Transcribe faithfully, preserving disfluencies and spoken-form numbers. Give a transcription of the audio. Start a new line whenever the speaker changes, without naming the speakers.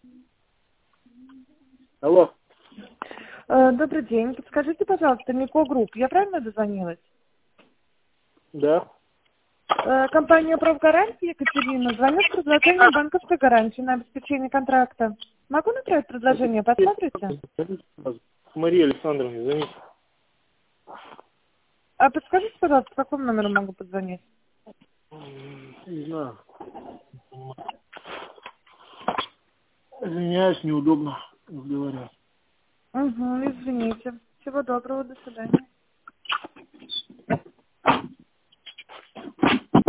Алло.
Э, Добрый день. Подскажите, пожалуйста, Мико Групп. Я правильно дозвонилась?
Да.
Э, Компания «Профгарантия» Екатерина звонит с предложением банковской гарантии на обеспечение контракта. Могу направить предложение? Посмотрите?
Мария Александровна, извините.
А подскажите, пожалуйста, по какому номеру могу позвонить?
Не знаю. Извиняюсь, неудобно разговаривать.
Угу, извините. Всего доброго, до свидания.